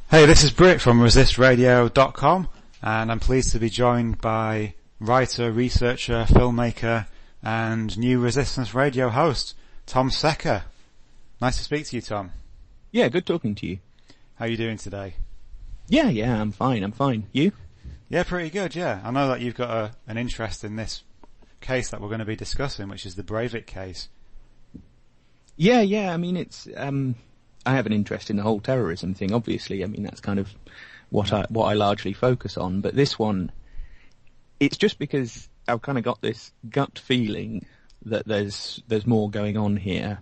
Hey, this is Britt from ResistRadio.com, and I'm pleased to be joined by writer, researcher, filmmaker, and new Resistance Radio host, Tom Secker. Nice to speak to you, Tom. Yeah, good talking to you. How are you doing today? Yeah, I'm fine. You? Yeah, pretty good, yeah. I know that you've got an interest in this case that we're going to be discussing, which is the Breivik case. Yeah, I mean, it's, I have an interest in the whole terrorism thing, obviously. I mean, that's kind of what I largely focus on. But this one, it's just because I've kind of got this gut feeling that there's more going on here,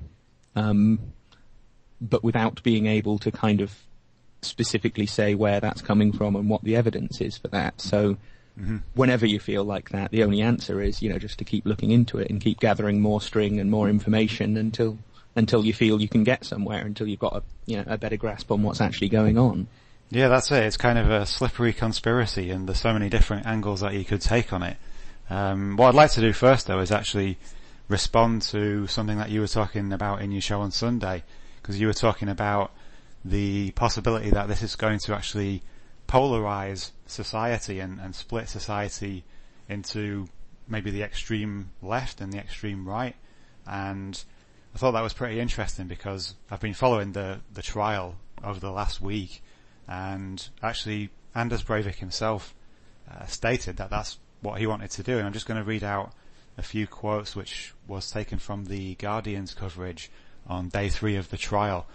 but without being able to kind of specifically say where that's coming from and what the evidence is for that. So whenever you feel like that, the only answer is, just to keep looking into it and keep gathering more string and more information until you feel you can get somewhere, until you've got a better grasp on what's actually going on. Yeah, that's it. It's kind of a slippery conspiracy, and there's so many different angles that you could take on it. What I'd like to do first, though, is actually respond to something that you were talking about in your show on Sunday, because you were talking about the possibility that this is going to actually polarize society and split society into maybe the extreme left and the extreme right. And I thought that was pretty interesting because I've been following the trial over the last week, and actually Anders Breivik himself stated that that's what he wanted to do. And I'm just going to read out a few quotes which was taken from the Guardian's coverage on day 3 of the trial.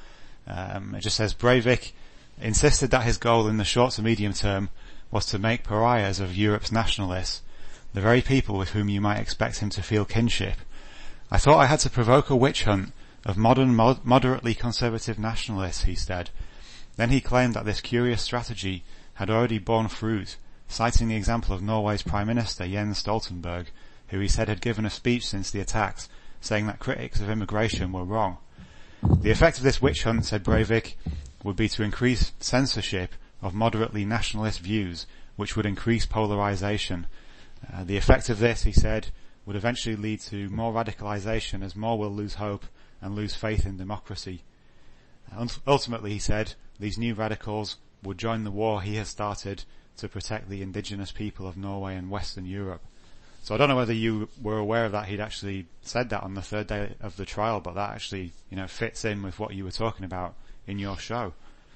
It just says, Breivik insisted that his goal in the short to medium term was to make pariahs of Europe's nationalists, the very people with whom you might expect him to feel kinship. I thought I had to provoke a witch hunt of modern, moderately conservative nationalists, he said. Then he claimed that this curious strategy had already borne fruit, citing the example of Norway's Prime Minister Jens Stoltenberg, who he said had given a speech since the attacks, saying that critics of immigration were wrong. The effect of this witch hunt, said Breivik, would be to increase censorship of moderately nationalist views, which would increase polarization. The effect of this, he said, would eventually lead to more radicalization as more will lose hope and lose faith in democracy. Ultimately, he said, these new radicals would join the war he has started to protect the indigenous people of Norway and Western Europe. So I don't know whether you were aware of that. He'd actually said that on the 3rd day of the trial, but that actually, fits in with what you were talking about in your show.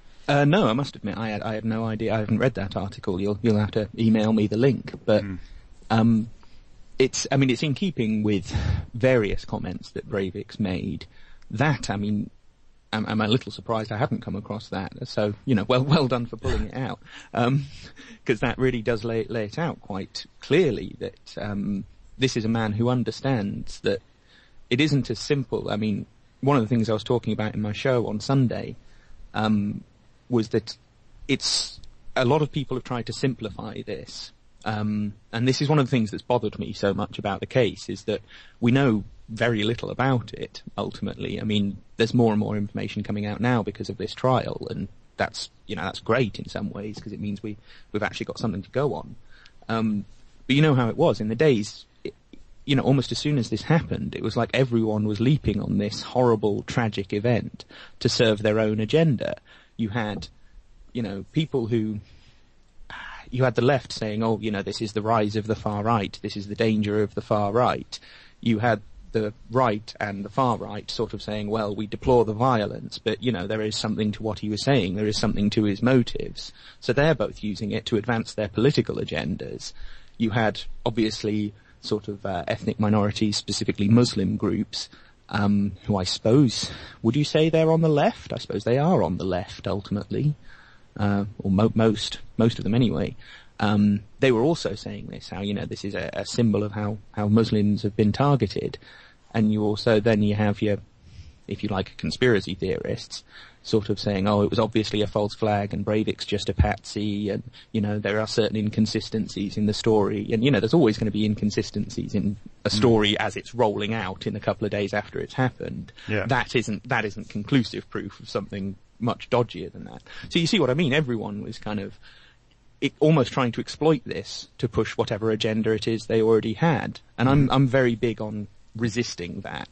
No, I must admit, I had no idea. I haven't read that article. You'll have to email me the link, but, it's in keeping with various comments that Breivik's made. That, I'm a little surprised I haven't come across that. So, well done for pulling it out. Because that really does lay it out quite clearly that, this is a man who understands that it isn't as simple. I mean, one of the things I was talking about in my show on Sunday, was that it's, a lot of people have tried to simplify this. And this is one of the things that's bothered me so much about the case, is that we know very little about it, ultimately. I mean, there's more and more information coming out now because of this trial, and that's great in some ways, because it means we've actually got something to go on. But you know how it was in the days, almost as soon as this happened, it was like everyone was leaping on this horrible, tragic event to serve their own agenda. You had, people who, you had the left saying, this is the rise of the far right, this is the danger of the far right. You had the right and the far right sort of saying, well, we deplore the violence, but, there is something to what he was saying, there is something to his motives. So they're both using it to advance their political agendas. You had, obviously, sort of ethnic minorities, specifically Muslim groups, who I suppose, would you say they're on the left? I suppose they are on the left, ultimately. Or most of them anyway. They were also saying this, how, this is a symbol of how Muslims have been targeted. And you have your, if you like, conspiracy theorists sort of saying, it was obviously a false flag and Breivik's just a patsy, and, there are certain inconsistencies in the story. And, there's always going to be inconsistencies in a story as it's rolling out in a couple of days after it's happened. Yeah. That isn't conclusive proof of something much dodgier than that. So you see what I mean? Everyone was kind of almost trying to exploit this to push whatever agenda it is they already had. And I'm very big on resisting that.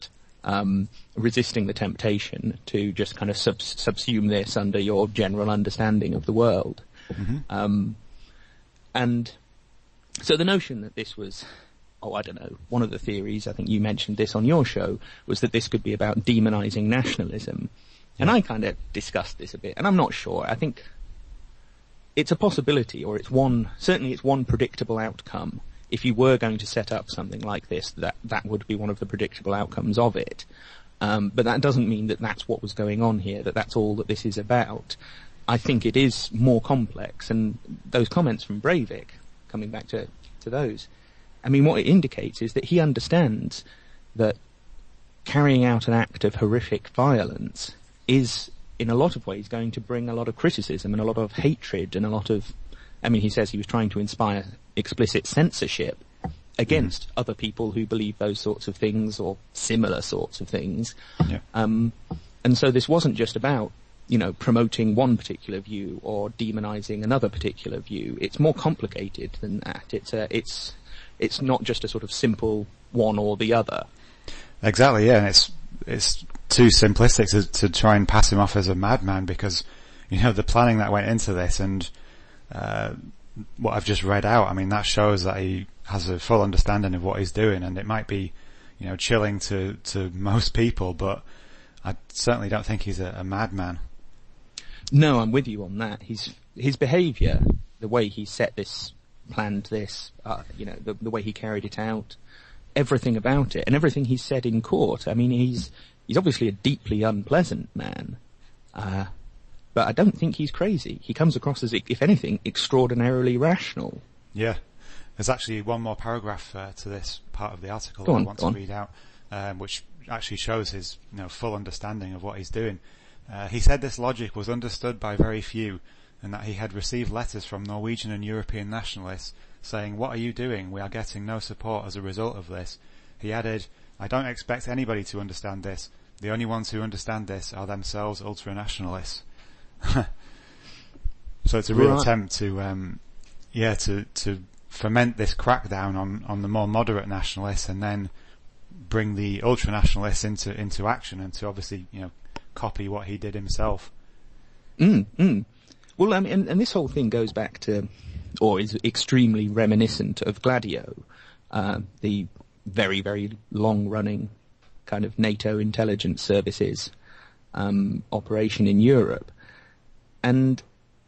resisting the temptation to just kind of subsume this under your general understanding of the world. Mm-hmm. And so the notion that this was, I don't know, one of the theories, I think you mentioned this on your show, was that this could be about demonizing nationalism. And I kind of discussed this a bit, and I'm not sure. I think it's a possibility, or certainly it's one predictable outcome. If you were going to set up something like this, that would be one of the predictable outcomes of it. But that doesn't mean that that's what was going on here, that that's all that this is about. I think it is more complex, and those comments from Breivik, coming back to those, I mean, what it indicates is that he understands that carrying out an act of horrific violence is, in a lot of ways, going to bring a lot of criticism and a lot of hatred and a lot of, I mean, he says he was trying to inspire explicit censorship against other people who believe those sorts of things or similar sorts of things. Yeah. And so this wasn't just about, promoting one particular view or demonizing another particular view. It's more complicated than that. It's not just a sort of simple one or the other. Exactly, yeah, and it's too simplistic to try and pass him off as a madman, because, the planning that went into this and what I've just read out, I mean, that shows that he has a full understanding of what he's doing, and it might be, chilling to most people, but I certainly don't think he's a madman. No, I'm with you on that. His behaviour, the way he planned this, the way he carried it out, everything about it, and everything he said in court. I mean, he's obviously a deeply unpleasant man, but I don't think he's crazy. He comes across as, if anything, extraordinarily rational. Yeah. There's actually one more paragraph to this part of the article I want to read out, which actually shows his full understanding of what he's doing. He said this logic was understood by very few, and that he had received letters from Norwegian and European nationalists saying, "What are you doing? We are getting no support as a result of this." He added, "I don't expect anybody to understand this. The only ones who understand this are themselves ultra-nationalists." So it's a real attempt to foment this crackdown on the more moderate nationalists, and then bring the ultra-nationalists into action, and to obviously, copy what he did himself. Well, and this whole thing goes back to, or is extremely reminiscent of Gladio, the very, very long-running kind of NATO intelligence services operation in Europe. And,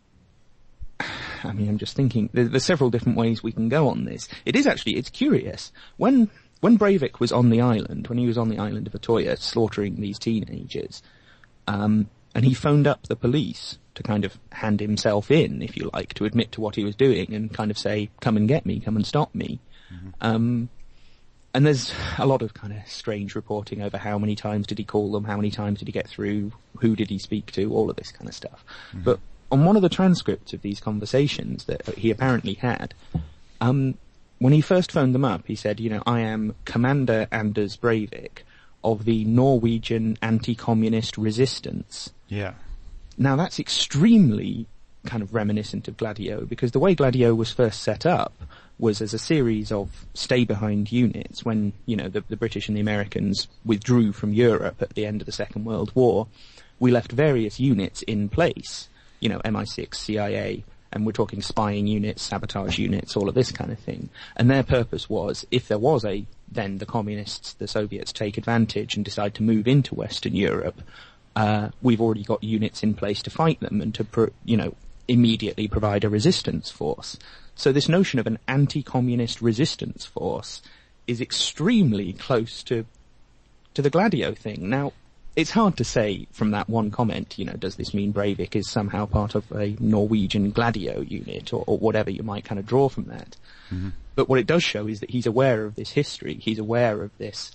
I mean, I'm just thinking, there's several different ways we can go on this. It's curious. When Breivik was on the island, when he was on the island of Utoya slaughtering these teenagers, and he phoned up the police to kind of hand himself in, if you like, to admit to what he was doing and kind of say, "Come and get me, come and stop me." Mm-hmm. And there's a lot of kind of strange reporting over how many times did he call them, how many times did he get through, who did he speak to, all of this kind of stuff. Mm-hmm. But on one of the transcripts of these conversations that he apparently had, when he first phoned them up, he said, "I am Commander Anders Breivik of the Norwegian anti-communist resistance." Yeah. Now that's extremely kind of reminiscent of Gladio, because the way Gladio was first set up was as a series of stay-behind units when, the British and the Americans withdrew from Europe at the end of the Second World War. We left various units in place, MI6, CIA, and we're talking spying units, sabotage units, all of this kind of thing. And their purpose was, if there was then the communists, the Soviets take advantage and decide to move into Western Europe, we've already got units in place to fight them and to, immediately provide a resistance force. So this notion of an anti-communist resistance force is extremely close to the Gladio thing. Now, it's hard to say from that one comment, does this mean Breivik is somehow part of a Norwegian Gladio unit or whatever you might kind of draw from that. Mm-hmm. But what it does show is that he's aware of this history. He's aware of this,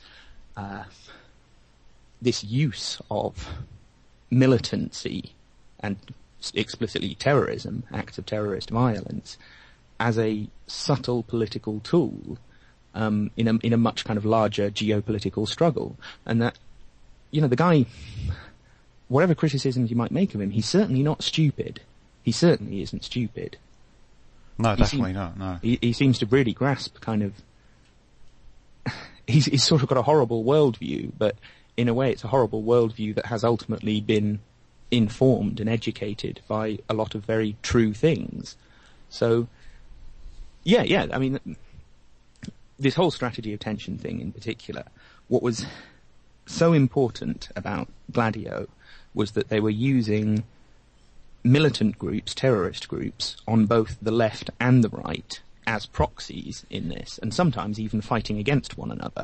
this use of militancy and explicitly terrorism, acts of terrorist violence, as a subtle political tool, in a much kind of larger geopolitical struggle. And that, the guy, whatever criticisms you might make of him, he's certainly not stupid. He certainly isn't stupid. No, definitely not, no. He seems to really grasp kind of, he's sort of got a horrible worldview, but in a way, it's a horrible worldview that has ultimately been informed and educated by a lot of very true things. So, yeah, I mean, this whole strategy of tension thing in particular, what was so important about Gladio was that they were using militant groups, terrorist groups, on both the left and the right as proxies in this, and sometimes even fighting against one another.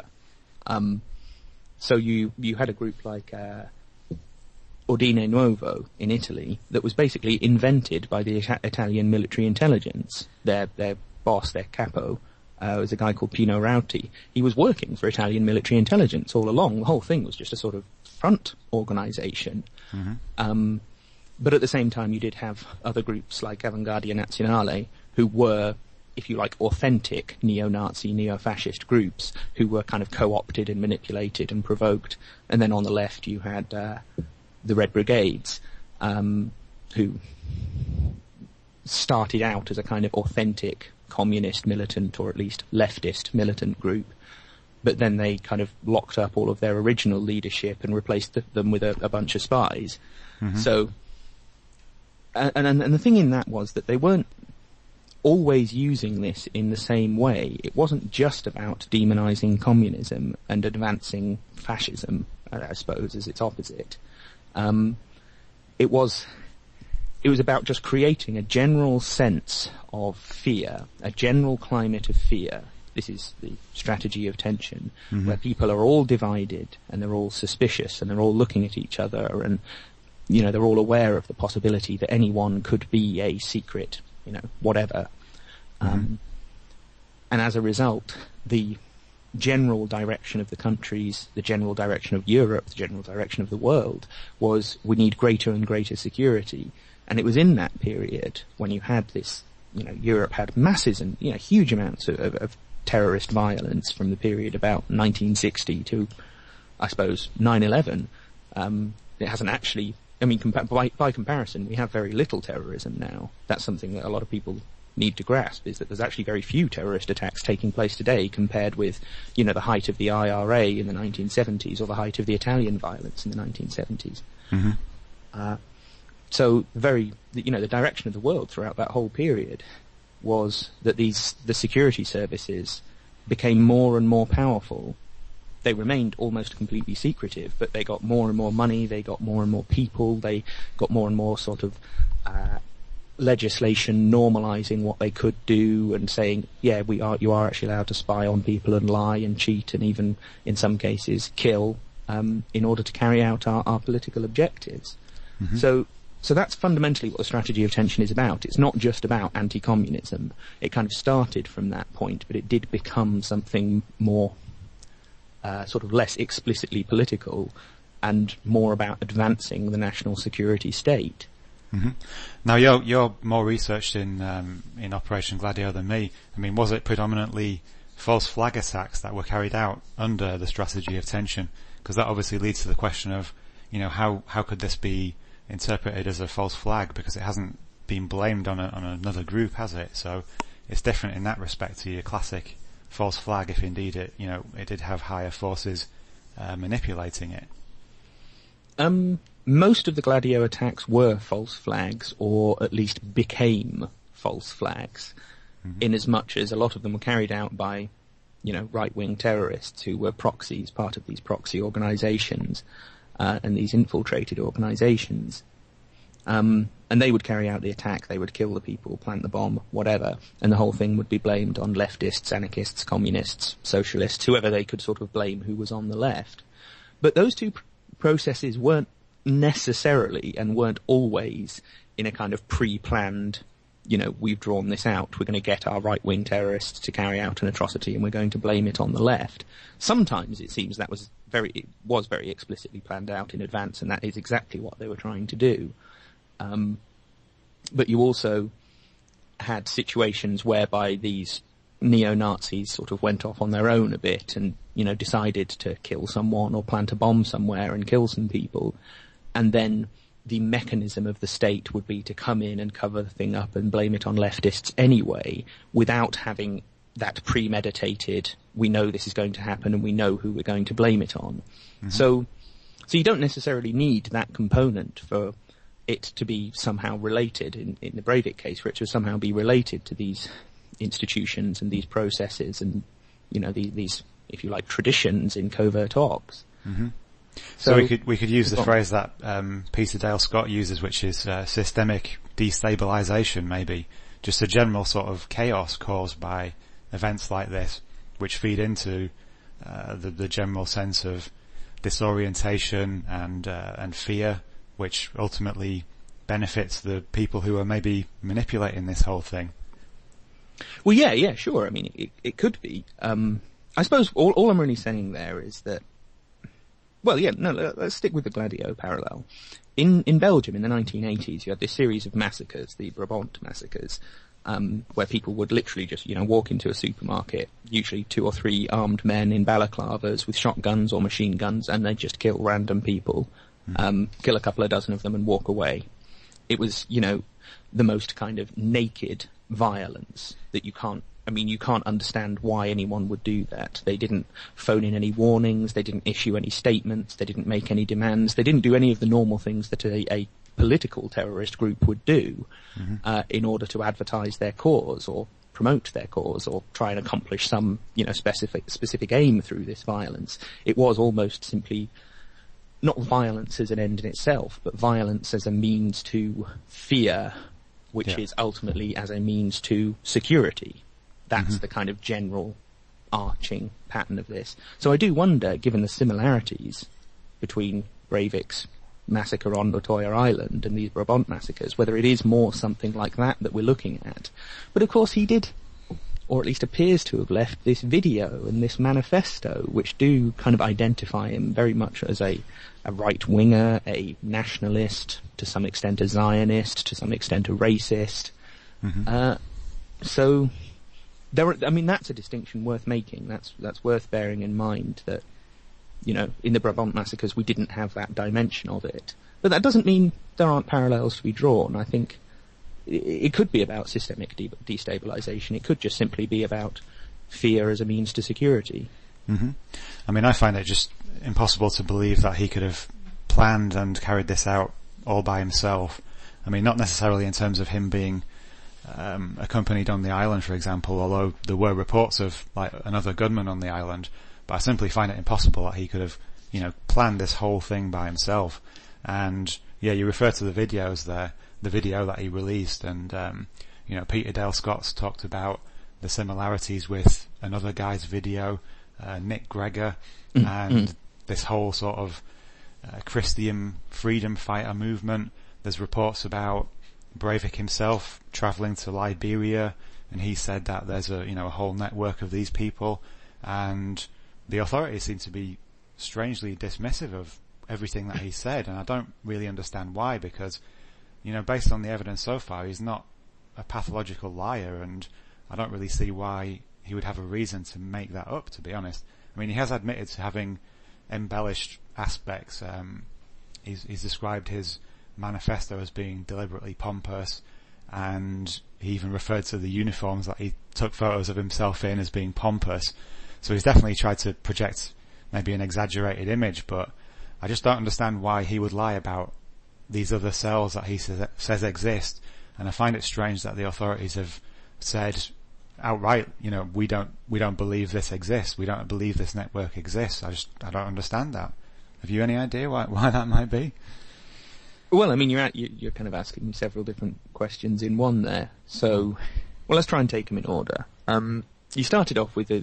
So you had a group like Ordine Nuovo in Italy that was basically invented by the Italian military intelligence. Their boss, their capo, was a guy called Pino Rauti. He was working for Italian military intelligence all along. The whole thing was just a sort of front organization. Mm-hmm. But at the same time, you did have other groups like Avanguardia Nazionale, who were, if you like, authentic neo-Nazi, neo-fascist groups who were kind of co-opted and manipulated and provoked. And then on the left, you had the Red Brigades, who started out as a kind of authentic communist militant, or at least leftist militant group. But then they kind of locked up all of their original leadership and replaced them with a bunch of spies. Mm-hmm. So, and the thing in that was that they weren't always using this in the same way. It wasn't just about demonizing communism and advancing fascism, I suppose, as its opposite. It was about just creating a general sense of fear, a general climate of fear. This is the strategy of tension, mm-hmm. where people are all divided and they're all suspicious and they're all looking at each other, and they're all aware of the possibility that anyone could be a secret, whatever. Mm-hmm. And as a result, the general direction of the countries, the general direction of Europe, the general direction of the world was, we need greater and greater security. And it was in that period when you had this, Europe had masses and, huge amounts of terrorist violence from the period about 1960 to, I suppose, 9/11. It hasn't actually, by comparison, we have very little terrorism now. That's something that a lot of people need to grasp, is that there's actually very few terrorist attacks taking place today compared with, the height of the IRA in the 1970s or the height of the Italian violence in the 1970s. Mm-hmm. So the direction of the world throughout that whole period was that the security services became more and more powerful. They remained almost completely secretive, but they got more and more money, they got more and more people, they got more and more sort of legislation normalizing what they could do and saying, yeah, you are actually allowed to spy on people and lie and cheat and even, in some cases, kill in order to carry out our political objectives. Mm-hmm. So that's fundamentally what the strategy of tension is about. It's not just about anti-communism. It kind of started from that point, but it did become something more sort of less explicitly political and more about advancing the national security state. Mm-hmm. Now you're more researched in Operation Gladio than me. Was it predominantly false flag attacks that were carried out under the strategy of tension? Because that obviously leads to the question of, how could this be interpreted as a false flag, because it hasn't been blamed on another group, has it? So it's different in that respect to your classic false flag, if indeed it did have higher forces manipulating it. Most of the Gladio attacks were false flags, or at least became false flags, mm-hmm. in as much as a lot of them were carried out by, right-wing terrorists who were proxies, part of these proxy organizations, and these infiltrated organizations. And they would carry out the attack, they would kill the people, plant the bomb, whatever, and the whole thing would be blamed on leftists, anarchists, communists, socialists, whoever they could sort of blame who was on the left. But those two processes weren't necessarily and weren't always in a kind of pre-planned, we've drawn this out, we're going to get our right-wing terrorists to carry out an atrocity and we're going to blame it on the left. Sometimes it seems it was very explicitly planned out in advance, and that is exactly what they were trying to do. But you also had situations whereby these neo-Nazis sort of went off on their own a bit and, decided to kill someone or plant a bomb somewhere and kill some people. And then the mechanism of the state would be to come in and cover the thing up and blame it on leftists anyway, without having that premeditated, we know this is going to happen and we know who we're going to blame it on. Mm-hmm. So So you don't necessarily need that component for it to be somehow related, in the Breivik case, for it to somehow be related to these institutions and these processes and, these, if you like, traditions in covert ops. Mm-hmm. So we could use the phrase that Peter Dale Scott uses, which is systemic destabilization, maybe. Just a general sort of chaos caused by events like this, which feed into the general sense of disorientation and fear, which ultimately benefits the people who are maybe manipulating this whole thing. Well, yeah, sure. I mean, it could be. I suppose all I'm really saying there is that, well, yeah, no, let's stick with the Gladio parallel. In Belgium in the 1980s, you had this series of massacres, the Brabant massacres, where people would literally just, walk into a supermarket, usually 2 or 3 armed men in balaclavas with shotguns or machine guns, and they'd just kill random people, kill a couple of dozen of them and walk away. It was, the most kind of naked violence that you can't understand why anyone would do that. They didn't phone in any warnings, they didn't issue any statements, they didn't make any demands, they didn't do any of the normal things that a political terrorist group would do in order to advertise their cause or promote their cause or try and accomplish some, specific aim through this violence. It was almost simply not violence as an end in itself, but violence as a means to fear, which is ultimately as a means to security. That's the kind of general arching pattern of this. So I do wonder, given the similarities between Breivik's massacre on Utoya Island and these Brabant massacres, whether it is more something like that we're looking at. But of course he did, or at least appears to have left this video and this manifesto, which do kind of identify him very much as a right-winger, a nationalist, to some extent a Zionist, to some extent a racist. So that's a distinction worth making. That's worth bearing in mind that, in the Brabant massacres we didn't have that dimension of it. But that doesn't mean there aren't parallels to be drawn. I think it could be about systemic destabilization. It could just simply be about fear as a means to security. I mean, I find it just impossible to believe that he could have planned and carried this out all by himself. I mean, not necessarily in terms of him being accompanied on the island, for example, although there were reports of like another gunman on the island, but I simply find it impossible that he could have, planned this whole thing by himself. And yeah, you refer to the videos there, the video that he released, and Peter Dale Scott's talked about the similarities with another guy's video, Nick Gregor, and this whole sort of Christian freedom fighter movement. There's reports about Breivik himself travelling to Liberia, and he said that there's a whole network of these people, and the authorities seem to be strangely dismissive of everything that he said, and I don't really understand why, because based on the evidence so far, he's not a pathological liar, and I don't really see why he would have a reason to make that up, to be honest. I mean, he has admitted to having embellished aspects. He's described his manifesto as being deliberately pompous, and he even referred to the uniforms that he took photos of himself in as being pompous. So he's definitely tried to project maybe an exaggerated image, but I just don't understand why he would lie about these other cells that he says exist. And I find it strange that the authorities have said outright, we don't believe this exists. We don't believe this network exists. I don't understand that. Have you any idea why that might be? Well, I mean, you're kind of asking me several different questions in one there. So, well, let's try and take them in order. You started off with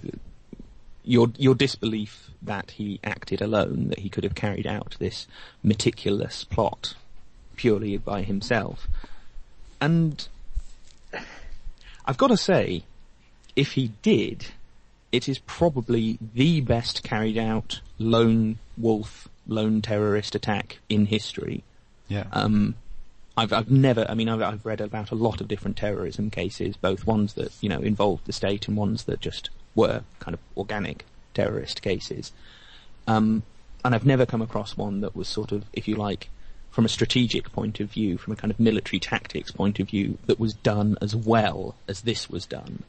your disbelief that he acted alone, that he could have carried out this meticulous plot purely by himself. And I've got to say, if he did, it is probably the best carried out lone wolf, lone terrorist attack in history. Yeah. I've read about a lot of different terrorism cases, both ones that, involved the state and ones that just were kind of organic terrorist cases. And I've never come across one that was sort of, if you like, from a strategic point of view, from a kind of military tactics point of view, that was done as well as this was done.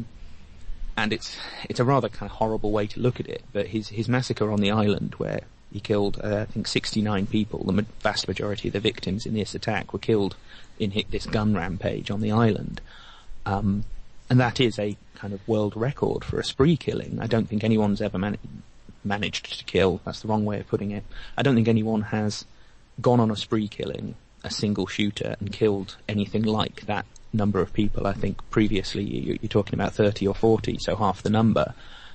And it's a rather kind of horrible way to look at it, but his massacre on the island, where, He killed, I think, 69 people. The vast majority of the victims in this attack were killed in this gun rampage on the island. And that is a kind of world record for a spree killing. I don't think anyone's ever managed to kill. That's the wrong way of putting it. I don't think anyone has gone on a spree killing, a single shooter, and killed anything like that number of people. I think previously you're talking about 30 or 40, so half the number.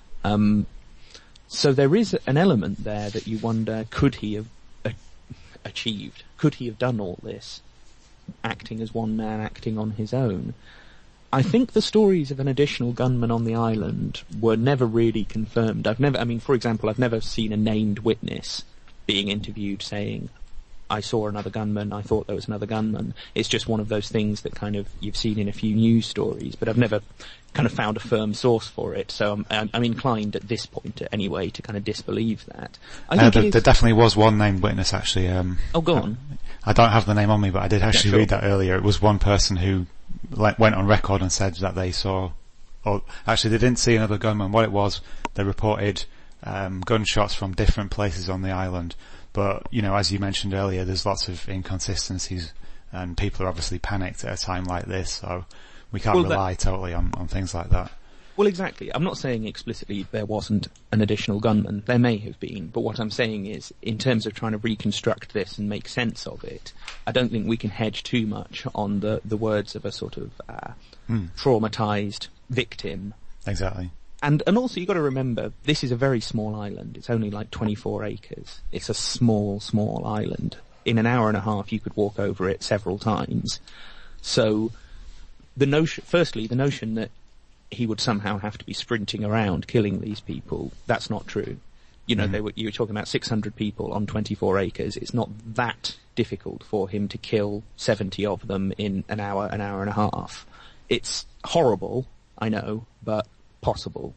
So there is an element there that you wonder, could he have achieved? Could he have done all this, acting as one man, acting on his own? I think the stories of an additional gunman on the island were never really confirmed. For example, I've never seen a named witness being interviewed saying, I saw another gunman, I thought there was another gunman. It's just one of those things that kind of you've seen in a few news stories, but I've never kind of found a firm source for it. So I'm inclined at this point anyway to kind of disbelieve that. There definitely was one named witness actually. Go on. I don't have the name on me, but I did actually read that earlier. It was one person who went on record and said that they saw, or actually they didn't see another gunman. What it was, they reported gunshots from different places on the island. But, as you mentioned earlier, there's lots of inconsistencies and people are obviously panicked at a time like this, so we can't rely totally on things like that. Well, exactly. I'm not saying explicitly there wasn't an additional gunman. There may have been, but what I'm saying is, in terms of trying to reconstruct this and make sense of it, I don't think we can hedge too much on the words of a sort of traumatized victim. Exactly. And also you've got to remember, this is a very small island. It's only like 24 acres. It's a small, small island. In an hour and a half you could walk over it several times. So the notion that he would somehow have to be sprinting around killing these people, that's not true. You were talking about 600 people on 24 acres. It's not that difficult for him to kill 70 of them in an hour and a half. It's horrible, I know, but possible.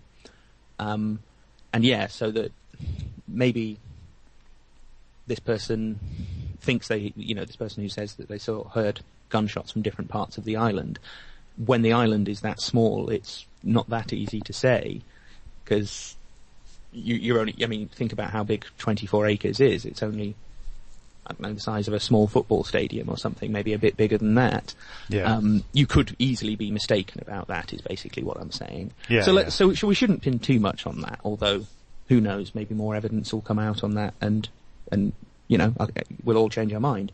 So that maybe this person thinks this person who says that they heard gunshots from different parts of the island, when the island is that small, it's not that easy to say, because you're only, think about how big 24 acres is. It's only, I don't know, the size of a small football stadium or something, maybe a bit bigger than that. Yeah. You could easily be mistaken about that, is basically what I'm saying. Yeah, so we shouldn't pin too much on that, although, who knows, maybe more evidence will come out on that and we'll all change our mind.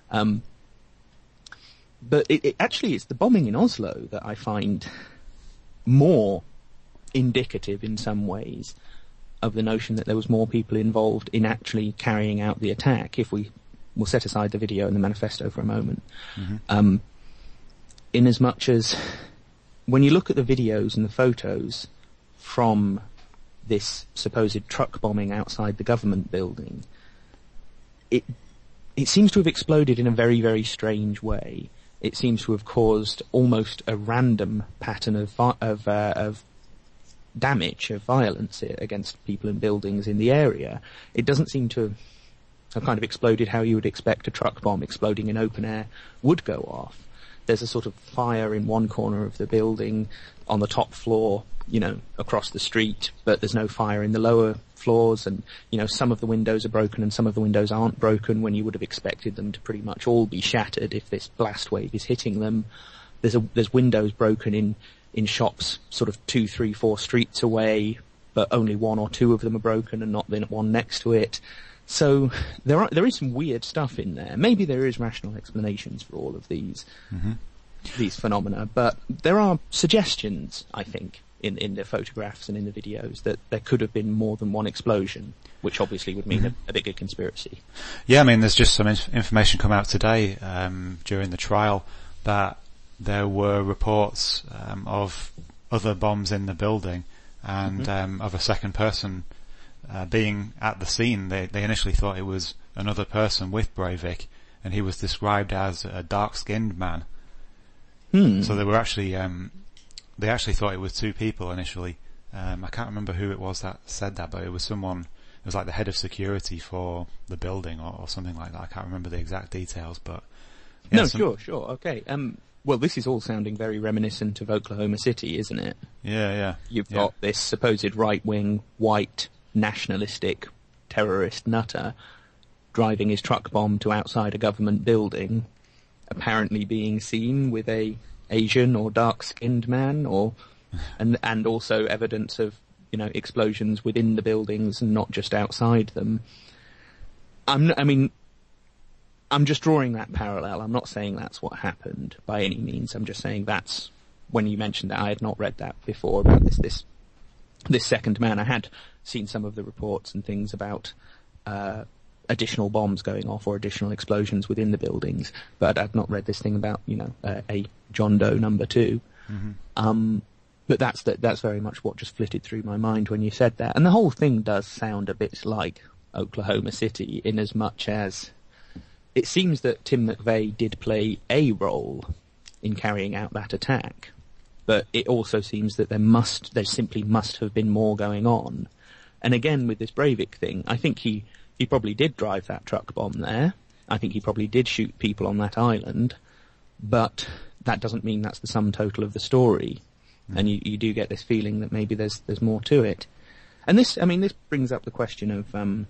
But it's the bombing in Oslo that I find more indicative in some ways of the notion that there was more people involved in actually carrying out the attack, if we'll set aside the video and the manifesto for a moment. Mm-hmm. In as much as when you look at the videos and the photos from this supposed truck bombing outside the government building, it seems to have exploded in a very, very strange way. It seems to have caused almost a random pattern of damage, of violence against people and buildings in the area. It doesn't seem to have kind of exploded how you would expect a truck bomb exploding in open air would go off. There's a sort of fire in one corner of the building on the top floor, across the street, but there's no fire in the lower floors, and, some of the windows are broken and some of the windows aren't broken when you would have expected them to pretty much all be shattered if this blast wave is hitting them. There's windows broken in shops sort of 2, 3, 4 streets away, but only 1 or 2 of them are broken and not the one next to it. So there is some weird stuff in there. Maybe there is rational explanations for all of these phenomena, but there are suggestions, I think, in the photographs and in the videos that there could have been more than one explosion, which obviously would mean a bigger conspiracy. Yeah, there's just some information come out today during the trial that there were reports of other bombs in the building and of a second person being at the scene. They initially thought it was another person with Breivik, and he was described as a dark-skinned man. So they were actually they actually thought it was 2 people initially. I can't remember who it was that said that, but it was someone. It was like the head of security for the building or something like that. I can't remember the exact details, but yeah, sure, okay. Well, this is all sounding very reminiscent of Oklahoma City, isn't it? Yeah. You've got this supposed right-wing, white, nationalistic terrorist nutter driving his truck bomb to outside a government building, apparently being seen with a Asian or dark-skinned man, and also evidence of, explosions within the buildings and not just outside them. I'm just drawing that parallel. I'm not saying that's what happened by any means. I'm just saying that's, when you mentioned that, I had not read that before about this second man. I had seen some of the reports and things about additional bombs going off or additional explosions within the buildings, but I'd not read this thing about, a John Doe number 2. Mm-hmm. But that's very much what just flitted through my mind when you said that. And the whole thing does sound a bit like Oklahoma City, in as much as it seems that Tim McVeigh did play a role in carrying out that attack, but it also seems that there simply must have been more going on. And again, with this Breivik thing, I think he probably did drive that truck bomb there. I think he probably did shoot people on that island, but that doesn't mean that's the sum total of the story. And you do get this feeling that maybe there's more to it. And this brings up the question of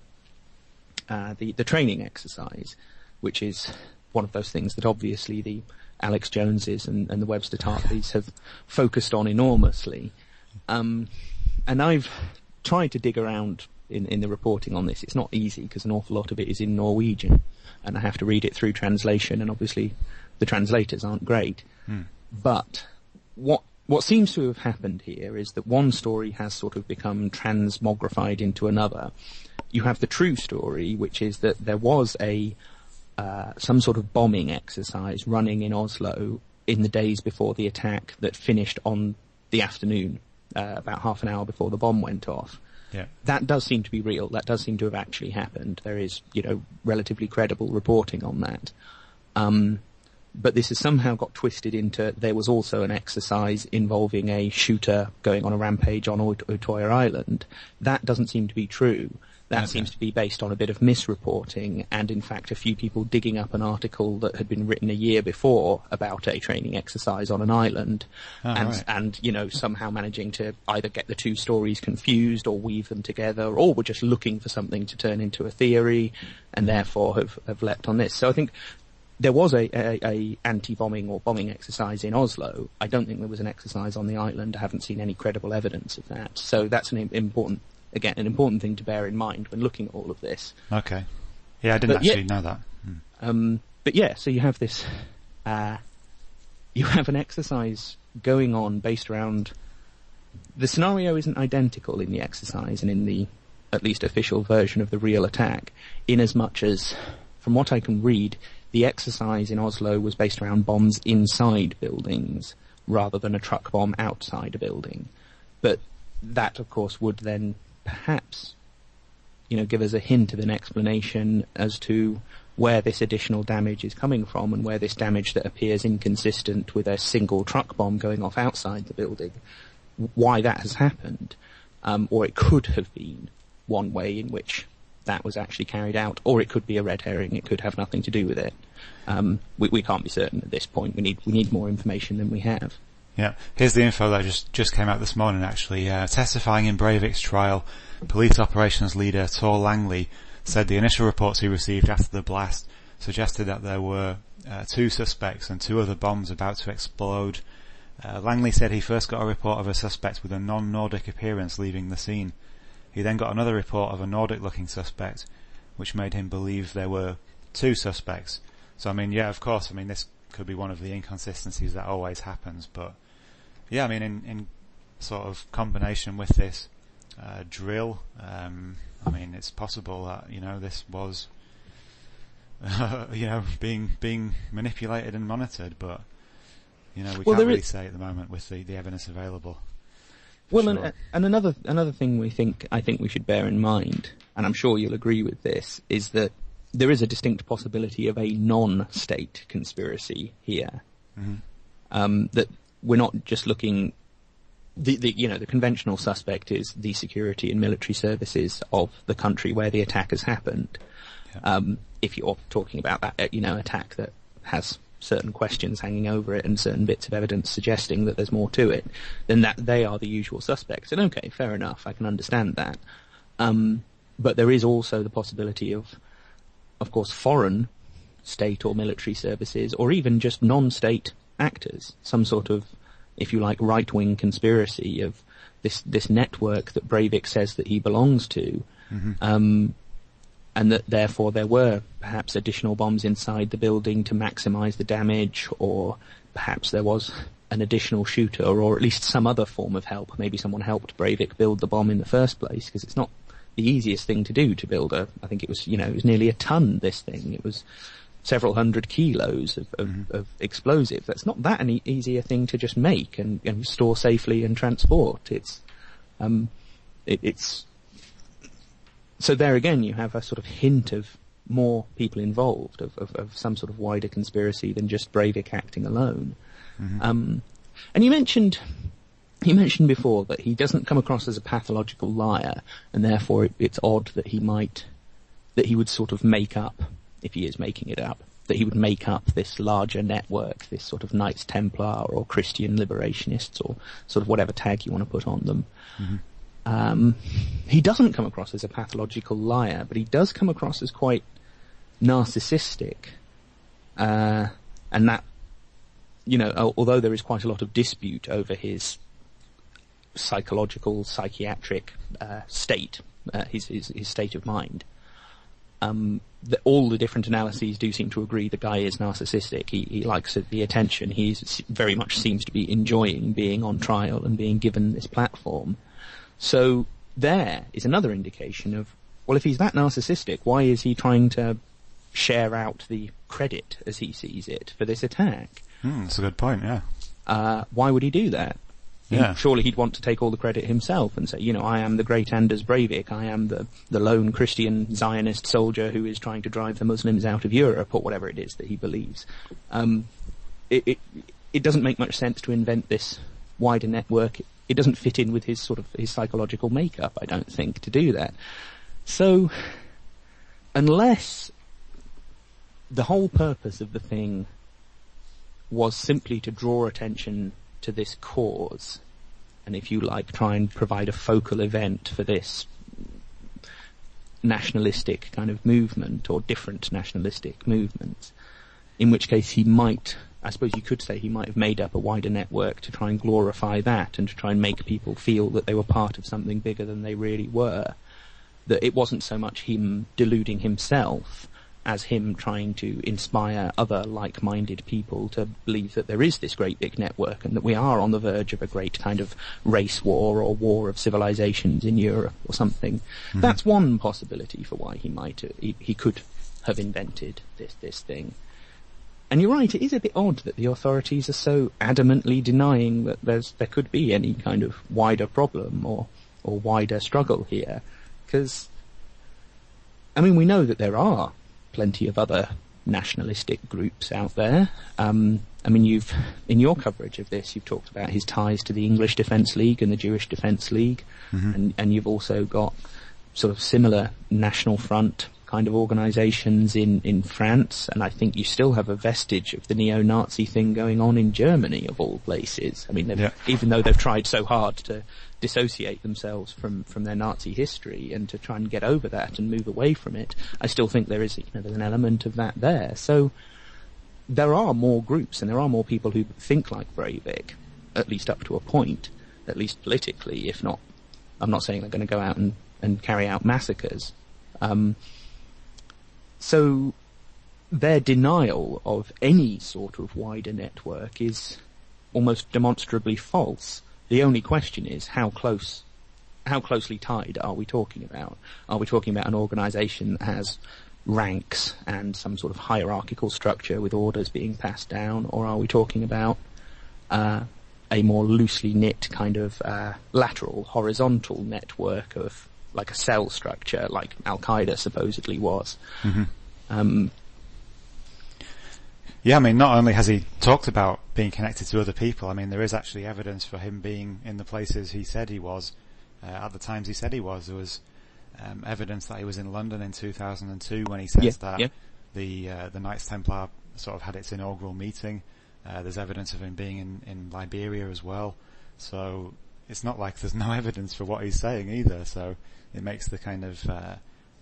the training exercise, which is one of those things that obviously the Alex Joneses and the Webster Tartleys have focused on enormously. And I've tried to dig around in the reporting on this. It's not easy because an awful lot of it is in Norwegian, and I have to read it through translation, and obviously the translators aren't great. But what seems to have happened here is that one story has sort of become transmogrified into another. You have the true story, which is that there was some sort of bombing exercise running in Oslo in the days before the attack that finished on the afternoon, about half an hour before the bomb went off. Yeah. That does seem to be real. That does seem to have actually happened. There is, relatively credible reporting on that. But this has somehow got twisted into there was also an exercise involving a shooter going on a rampage on Utoya Island. That doesn't seem to be true. That seems to be based on a bit of misreporting, and in fact a few people digging up an article that had been written a year before about a training exercise on an island, and somehow managing to either get the two stories confused or weave them together, or were just looking for something to turn into a theory, and therefore have leapt on this. So I think there was a anti-bombing or bombing exercise in Oslo. I don't think there was an exercise on the island. I haven't seen any credible evidence of that. So that's an important thing to bear in mind when looking at all of this. Okay. Yeah, I didn't actually know that. But yeah, so you have this, you have an exercise going on based around, the scenario isn't identical in the exercise and in the, at least official version of the real attack, in as much as, from what I can read, the exercise in Oslo was based around bombs inside buildings rather than a truck bomb outside a building. But that, of course, would then perhaps, give us a hint of an explanation as to where this additional damage is coming from, and where this damage that appears inconsistent with a single truck bomb going off outside the building, why that has happened. Or it could have been one way in which that was actually carried out, or it could be a red herring. It could have nothing to do with it. We can't be certain at this point. We need more information than we have. Yeah, here's the info that just came out this morning, actually. Testifying in Breivik's trial, police operations leader Tor Langley said the initial reports he received after the blast suggested that there were 2 suspects and 2 other bombs about to explode. Langley said he first got a report of a suspect with a non-Nordic appearance leaving the scene. He then got another report of a Nordic-looking suspect, which made him believe there were 2 suspects. So, of course, this could be one of the inconsistencies that always happens, but yeah, in sort of combination with this drill, it's possible that this was being manipulated and monitored, but we can't really say at the moment with the evidence available. Well, sure. and another thing I think we should bear in mind, and I'm sure you'll agree with this, is that there is a distinct possibility of a non-state conspiracy here. Mm-hmm. That we're not just looking. The conventional suspect is the security and military services of the country where the attack has happened. Yeah. If you're talking about that, attack that has certain questions hanging over it and certain bits of evidence suggesting that there's more to it, then that they are the usual suspects. And okay, fair enough, I can understand that. but there is also the possibility of course, foreign state or military services, or even just non-state actors, some sort of, if you like, right-wing conspiracy of this network that Breivik says that he belongs to, and that therefore there were perhaps additional bombs inside the building to maximize the damage, or perhaps there was an additional shooter, or at least some other form of help. Maybe someone helped Breivik build the bomb in the first place, because it's not the easiest thing to do to build I think it was nearly a ton, this thing. It was several hundred kilos of explosive. That's not that any easier thing to just make and store safely and transport. It's so there again you have a sort of hint of more people involved, of some sort of wider conspiracy than just Breivik acting alone. And you mentioned before that he doesn't come across as a pathological liar, and therefore it's odd that he would sort of make up, if he is making it up, that he would make up this larger network, this sort of Knights Templar or Christian liberationists, or sort of whatever tag you want to put on them. He doesn't come across as a pathological liar, but he does come across as quite narcissistic. And that, although there is quite a lot of dispute over his psychological, psychiatric state, his state of mind, all the different analyses do seem to agree the guy is narcissistic. He likes the attention. He very much seems to be enjoying being on trial and being given this platform. So there is another indication of, well, if he's that narcissistic, why is he trying to share out the credit, as he sees it, for this attack? That's a good point, yeah. Why would he do that? Yeah. Surely he'd want to take all the credit himself and say, I am the great Anders Breivik, I am the lone Christian Zionist soldier who is trying to drive the Muslims out of Europe, or whatever it is that he believes. It doesn't make much sense to invent this wider network. It doesn't fit in with his psychological makeup, I don't think, to do that. So, unless the whole purpose of the thing was simply to draw attention to this cause, and if you like, try and provide a focal event for this nationalistic kind of movement, or different nationalistic movements, in which case he might, I suppose you could say, he might have made up a wider network to try and glorify that, and to try and make people feel that they were part of something bigger than they really were. That it wasn't so much him deluding himself as him trying to inspire other like-minded people to believe that there is this great big network, and that we are on the verge of a great kind of race war or war of civilizations in Europe or something. That's one possibility for why he could have invented this thing. And you're right, it is a bit odd that the authorities are so adamantly denying that there could be any kind of wider problem or wider struggle here. Because, we know that there are plenty of other nationalistic groups out there. You've, in your coverage of this, you've talked about his ties to the English Defence League and the Jewish Defence League, and you've also got sort of similar National Front kind of organisations in France, and I think you still have a vestige of the neo-Nazi thing going on in Germany, of all places. Even though they've tried so hard to dissociate themselves from their Nazi history and to try and get over that and move away from it, I still think there is there's an element of that there. So there are more groups and there are more people who think like Breivik, at least up to a point, at least politically, if not, I'm not saying they're going to go out and carry out massacres. So their denial of any sort of wider network is almost demonstrably false. The only question is how closely tied are we talking about? Are we talking about an organisation that has ranks and some sort of hierarchical structure with orders being passed down, or are we talking about a more loosely knit kind of lateral, horizontal network of like a cell structure, like Al-Qaeda supposedly was? Not only has he talked about being connected to other people, there is actually evidence for him being in the places he said he was, at the times he said he was. There was evidence that he was in London in 2002 when he says the Knights Templar sort of had its inaugural meeting. There's evidence of him being in Liberia as well. So it's not like there's no evidence for what he's saying either. So it makes the kind of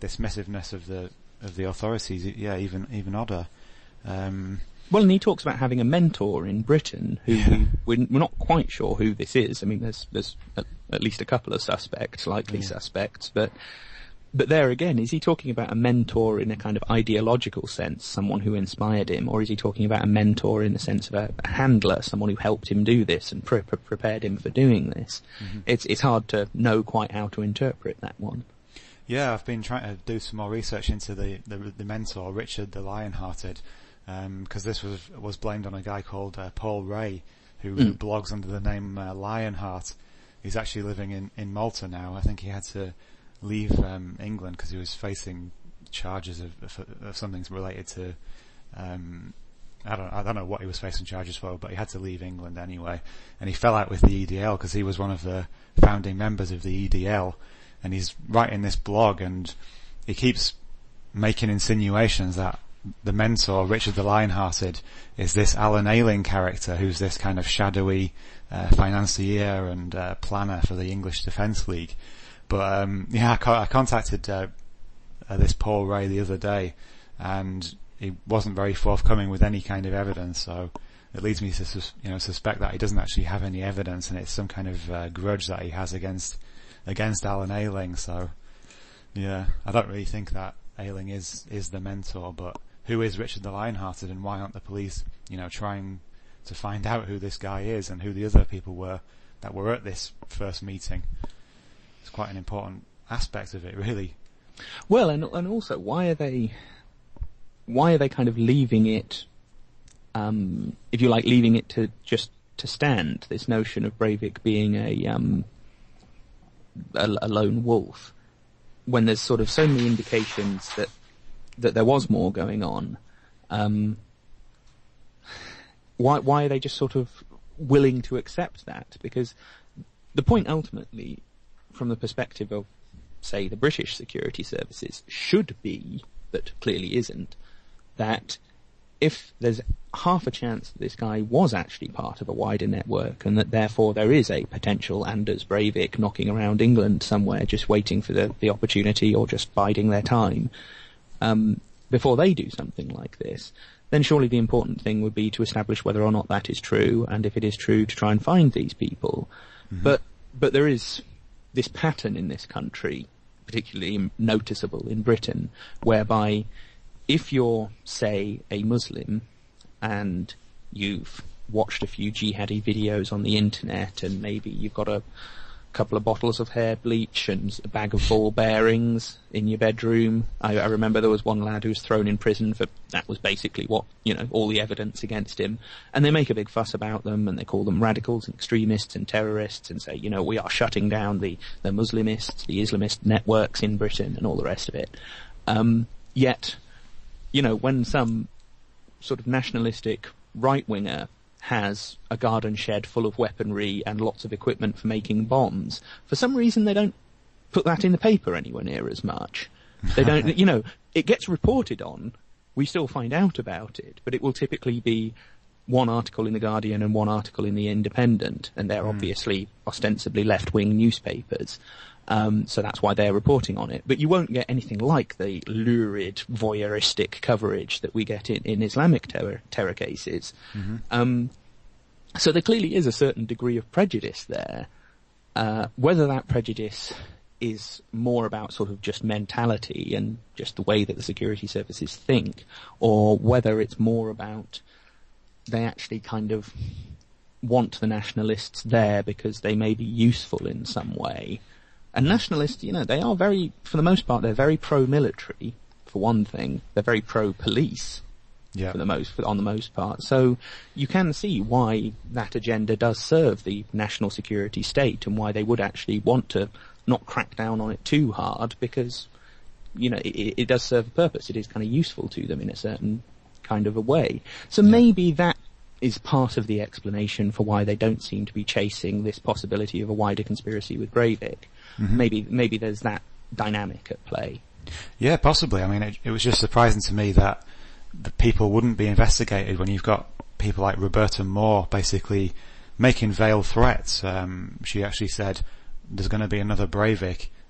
dismissiveness of the authorities, yeah, even odder. Well, and he talks about having a mentor in Britain who we're not quite sure who this is. I mean, there's at least a couple of suspects, likely suspects, but there again, is he talking about a mentor in a kind of ideological sense, someone who inspired him, or is he talking about a mentor in the sense of a handler, someone who helped him do this and prepared him for doing this? Mm-hmm. It's hard to know quite how to interpret that one. Yeah, I've been trying to do some more research into the mentor, Richard the Lionhearted, because this was blamed on a guy called Paul Ray, who blogs under the name Lionheart. He's actually living in Malta now. I think he had to leave England because he was facing charges of something related to I don't know what he was facing charges for, but he had to leave England anyway, and he fell out with the EDL because he was one of the founding members of the EDL, and he's writing this blog and he keeps making insinuations that the mentor, Richard the Lionhearted, is this Alan Ayling character who's this kind of shadowy financier and planner for the English Defence League. But I contacted this Paul Ray the other day, and he wasn't very forthcoming with any kind of evidence. So it leads me to suspect that he doesn't actually have any evidence, and it's some kind of grudge that he has against Alan Ayling. So yeah, I don't really think that Ayling is the mentor. But who is Richard the Lionhearted, and why aren't the police trying to find out who this guy is and who the other people were that were at this first meeting? It's quite an important aspect of it, really. Well, and also, why are they kind of leaving it, if you like, leaving it to stand, this notion of Breivik being a lone wolf, when there's sort of so many indications that there was more going on? Why are they just sort of willing to accept that? Because the point ultimately, from the perspective of, say, the British security services, should be, but clearly isn't, that if there's half a chance that this guy was actually part of a wider network, and that therefore there is a potential Anders Breivik knocking around England somewhere just waiting for the opportunity, or just biding their time, before they do something like this, then surely the important thing would be to establish whether or not that is true, and if it is true, to try and find these people. Mm-hmm. But there is this pattern in this country, particularly noticeable in Britain, whereby if you're, say, a Muslim and you've watched a few jihadi videos on the internet, and maybe you've got a couple of bottles of hair bleach and a bag of ball bearings in your bedroom. I remember there was one lad who was thrown in prison for, that was basically what, all the evidence against him. And they make a big fuss about them, and they call them radicals and extremists and terrorists, and say, we are shutting down the Muslimists, the Islamist networks in Britain, and all the rest of it. Yet, when some sort of nationalistic right-winger has a garden shed full of weaponry and lots of equipment for making bombs, for some reason they don't put that in the paper anywhere near as much. They don't, it gets reported on, we still find out about it, but it will typically be one article in The Guardian and one article in The Independent, and they're obviously ostensibly left-wing newspapers. So that's why they're reporting on it. But you won't get anything like the lurid, voyeuristic coverage that we get in Islamic terror cases. Mm-hmm. So there clearly is a certain degree of prejudice there. Whether that prejudice is more about sort of just mentality and just the way that the security services think, or whether it's more about they actually kind of want the nationalists there because they may be useful in some way. And nationalists, they are very, for the most part, they're very pro-military, for one thing. They're very pro-police, on the most part. So you can see why that agenda does serve the national security state, and why they would actually want to not crack down on it too hard, because, it does serve a purpose. It is kind of useful to them in a certain kind of a way. So maybe that is part of the explanation for why they don't seem to be chasing this possibility of a wider conspiracy with Breivik. Mm-hmm. Maybe there's that dynamic at play. Yeah, possibly. I mean, it was just surprising to me that the people wouldn't be investigated when you've got people like Roberta Moore basically making veiled threats. She actually said there's going to be another Breivik,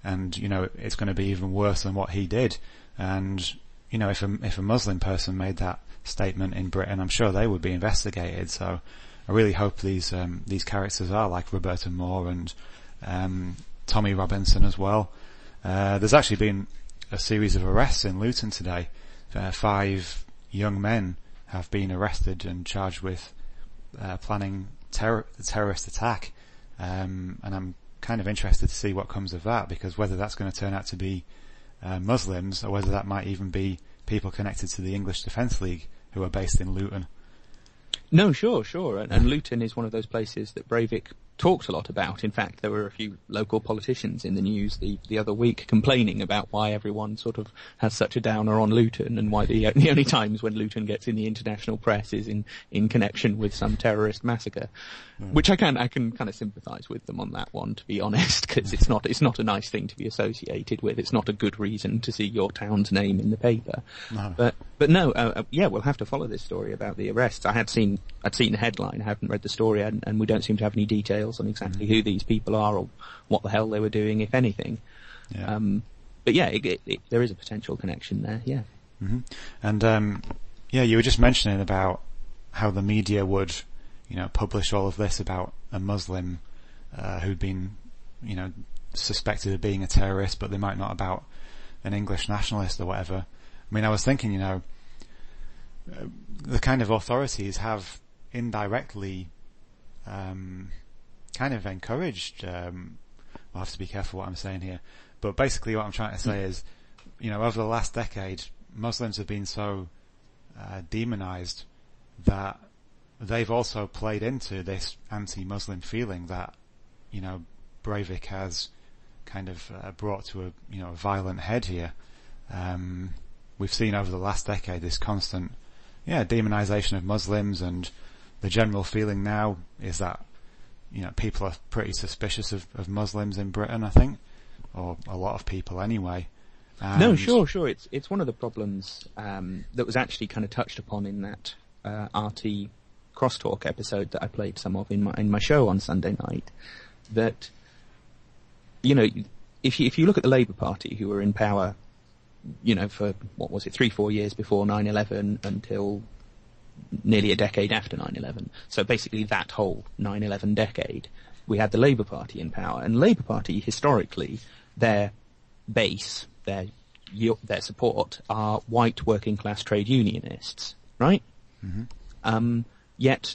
and it's going to be even worse than what he did. And if a Muslim person made that statement in Britain, I'm sure they would be investigated. So I really hope these characters are like Roberta Moore and Tommy Robinson as well. There's actually been a series of arrests in Luton today. 5 young men have been arrested and charged with planning a terrorist attack. And I'm kind of interested to see what comes of that, because whether that's going to turn out to be Muslims, or whether that might even be people connected to the English Defence League who are based in Luton. No, sure. And Luton is one of those places that Breivik talked a lot about. In fact, there were a few local politicians in the news the other week complaining about why everyone sort of has such a downer on Luton, and why the only times when Luton gets in the international press is in connection with some terrorist massacre. Which I can kind of sympathise with them on that one, to be honest, because it's not a nice thing to be associated with. It's not a good reason to see your town's name in the paper. No. But no, we'll have to follow this story about the arrests. I'd seen the headline, I haven't read the story, and we don't seem to have any details on exactly who these people are or what the hell they were doing, if anything. Yeah. But yeah, there is a potential connection there, yeah. Mm-hmm. And you were just mentioning about how the media would publish all of this about a Muslim who'd been suspected of being a terrorist, but they might not about an English nationalist or whatever. I mean, I was thinking, the kind of authorities have indirectly kind of encouraged, I'll have to be careful what I'm saying here, but basically what I'm trying to say is, over the last decade, Muslims have been so demonized that they've also played into this anti-Muslim feeling that, Breivik has kind of brought to a violent head here. We've seen over the last decade this constant, demonization of Muslims, and the general feeling now is that, people are pretty suspicious of Muslims in Britain, I think, or a lot of people anyway. And no, sure. It's one of the problems that was actually kind of touched upon in that RT Crosstalk episode that I played some of in my show on Sunday night. That if you look at the Labour Party, who were in power, for, 3-4 years before 9/11 until nearly a decade after 9/11. So basically that whole 9/11 decade, we had the Labour Party in power. And Labour Party, historically, their base, their support are white working class trade unionists, right? Mm-hmm. Yet,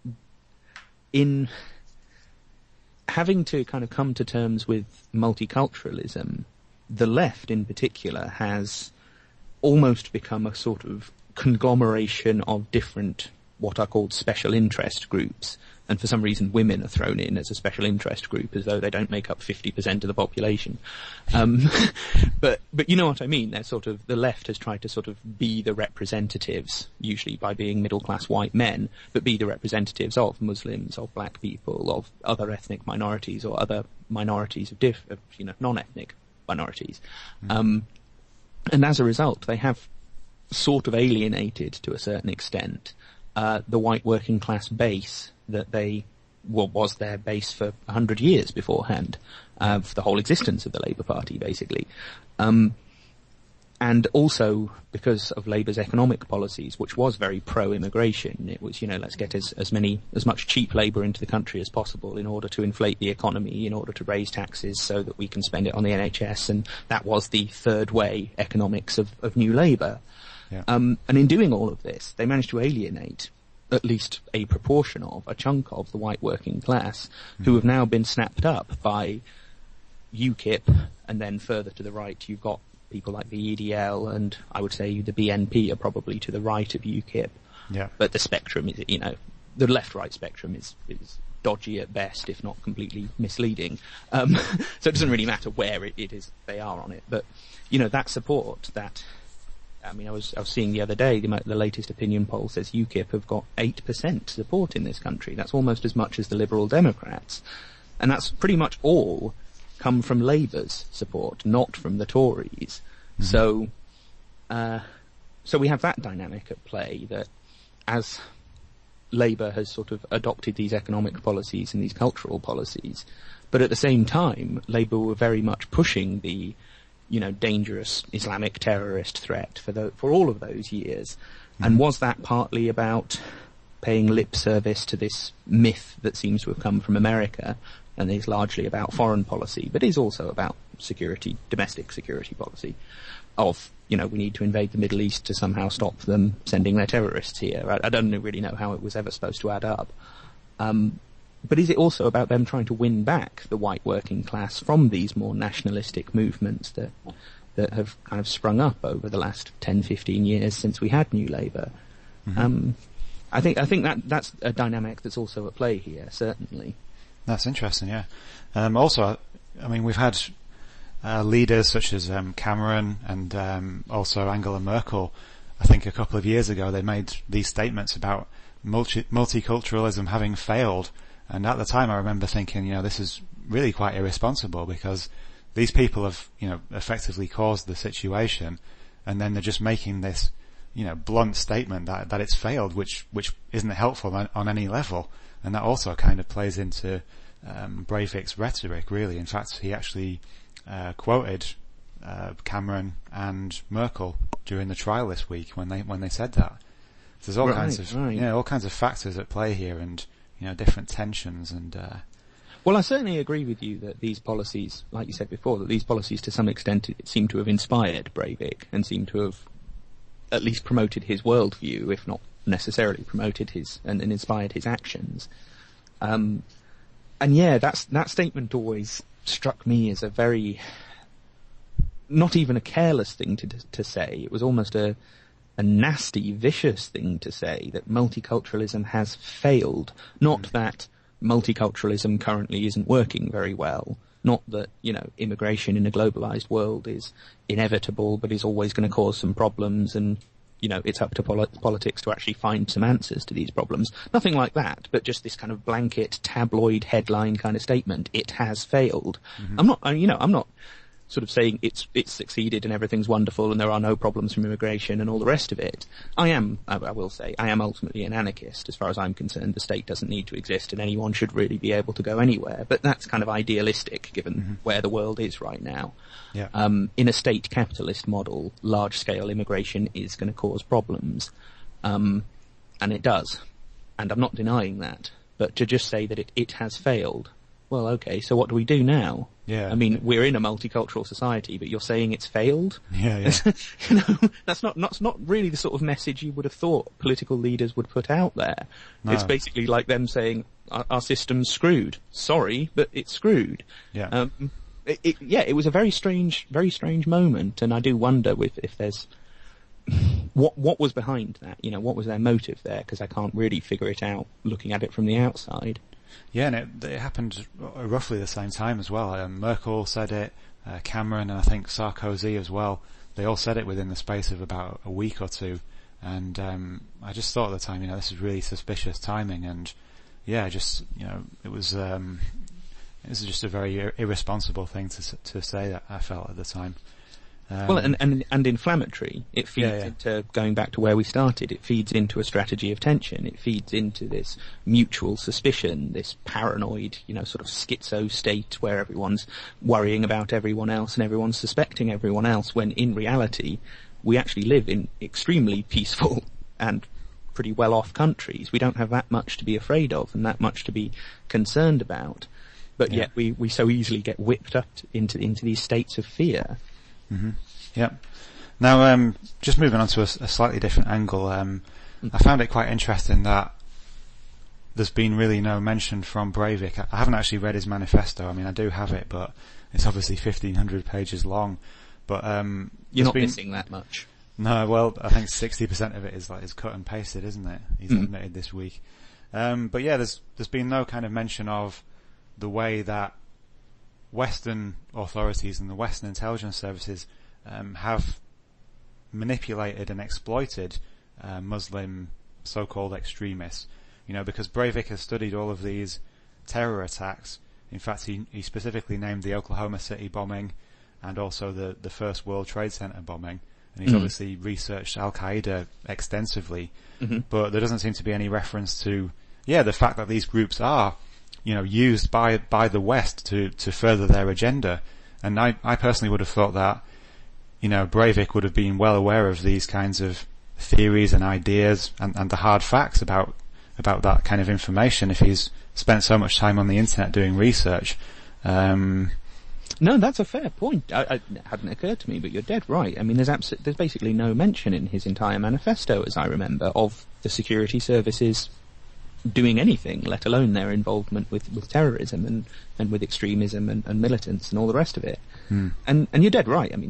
in having to kind of come to terms with multiculturalism, the left in particular has almost become a sort of conglomeration of different, what are called special interest groups. And for some reason women are thrown in as a special interest group, as though they don't make up 50% of the population. But you know what I mean? They're sort of, the left has tried to sort of be the representatives, usually by being middle class white men, but be the representatives of Muslims, of black people, of other ethnic minorities, or other minorities of non-ethnic minorities. Mm. And as a result, they have sort of alienated, to a certain extent, the white working class base that was their base for 100 years beforehand, for the whole existence of the Labour Party, basically. And also because of Labour's economic policies, which was very pro-immigration. It was, let's get as much cheap labour into the country as possible in order to inflate the economy, in order to raise taxes so that we can spend it on the NHS, and that was the third way economics of New Labour. Yeah. And in doing all of this, they managed to alienate at least a proportion of, a chunk of the white working class, who have now been snapped up by UKIP, and then further to the right you've got people like the EDL, and I would say the BNP are probably to the right of UKIP. Yeah. But the spectrum is, the left-right spectrum is dodgy at best, if not completely misleading. So it doesn't really matter where it is they are on it. But, that support, I was seeing the other day, the latest opinion poll says UKIP have got 8% support in this country. That's almost as much as the Liberal Democrats. And that's pretty much all come from Labour's support, not from the Tories. Mm-hmm. So we have that dynamic at play, that as Labour has sort of adopted these economic policies and these cultural policies, But at the same time, Labour were very much pushing the, dangerous Islamic terrorist threat for all of those years. And was that partly about paying lip service to this myth that seems to have come from America and is largely about foreign policy, but is also about domestic security policy of, we need to invade the Middle East to somehow stop them sending their terrorists here. I don't really know how it was ever supposed to add up. But is it also about them trying to win back the white working class from these more nationalistic movements that have kind of sprung up over the last 10, 15 years since we had New Labour? I think that's a dynamic that's also at play here, certainly. That's interesting, yeah. Also, I mean, we've had leaders such as Cameron and also Angela Merkel. I think a couple of years ago they made these statements about multiculturalism having failed. And at the time I remember thinking, this is really quite irresponsible because these people have, effectively caused the situation, and then they're just making this, blunt statement that it's failed, which isn't helpful on any level. And that also kind of plays into Breivik's rhetoric, really. In fact, he actually quoted Cameron and Merkel during the trial this week when they said that. So there's all kinds of factors at play here, and different tensions and. Well, I certainly agree with you that these policies, like you said before, that these policies to some extent seem to have inspired Breivik and seem to have at least promoted his worldview, if not necessarily promoted his and inspired his actions. And yeah, that statement always struck me as a very, not even a careless thing to say. It was almost a nasty, vicious thing to say, that multiculturalism has failed. Not that multiculturalism currently isn't working very well. Not that, immigration in a globalized world is inevitable, but is always going to cause some problems, and, it's up to politics to actually find some answers to these problems. Nothing like that, but just this kind of blanket tabloid headline kind of statement. It has failed. I'm not sort of saying it's succeeded and everything's wonderful and there are no problems from immigration and all the rest of it. I will say, I am ultimately an anarchist. As far as I'm concerned, the state doesn't need to exist and anyone should really be able to go anywhere. But that's kind of idealistic given where the world is right now. Yeah. In a state capitalist model, large-scale immigration is going to cause problems. And it does. And I'm not denying that. But to just say that it has failed, well, okay, so what do we do now? Yeah. I mean, we're in a multicultural society, but you're saying it's failed? Yeah. That's not really the sort of message you would have thought political leaders would put out there. No. It's basically like them saying, our system's screwed. Sorry, but it's screwed. Yeah. It was a very strange moment, and I do wonder if there's, what was behind that? What was their motive there? Because I can't really figure it out looking at it from the outside. Yeah, and it happened roughly the same time as well. Merkel said it, Cameron, and I think Sarkozy as well. They all said it within the space of about a week or two. And I just thought at the time, this is really suspicious timing. And yeah, it was just a very irresponsible thing to say, that I felt at the time. Well, and inflammatory. It feeds into, going back to where we started, it feeds into a strategy of tension. It feeds into this mutual suspicion, this paranoid, sort of schizo state where everyone's worrying about everyone else and everyone's suspecting everyone else, when in reality, we actually live in extremely peaceful and pretty well-off countries. We don't have that much to be afraid of and that much to be concerned about. But yet we so easily get whipped up into these states of fear. Mm-hmm. Yeah. Now, just moving on to a slightly different angle, I found it quite interesting that there's been really no mention from Breivik. I haven't actually read his manifesto. I mean, I do have it, but it's obviously 1,500 pages long. But you're not missing that much. No, well, I think 60% of it is cut and pasted, isn't it? He's admitted this week. But yeah, there's been no kind of mention of the way that Western authorities and the Western intelligence services have manipulated and exploited Muslim so-called extremists. Because Breivik has studied all of these terror attacks. In fact, he specifically named the Oklahoma City bombing and also the first World Trade Center bombing. And he's obviously researched Al-Qaeda extensively. But there doesn't seem to be any reference to, the fact that these groups are, used by the West to further their agenda. And I personally would have thought that, Breivik would have been well aware of these kinds of theories and ideas and the hard facts about that kind of information if he's spent so much time on the internet doing research. No, that's a fair point. It hadn't occurred to me, but you're dead right. I mean, there's basically no mention in his entire manifesto, as I remember, of the security services doing anything, let alone their involvement with terrorism and with extremism and militants and all the rest of it. And you're dead right. I mean,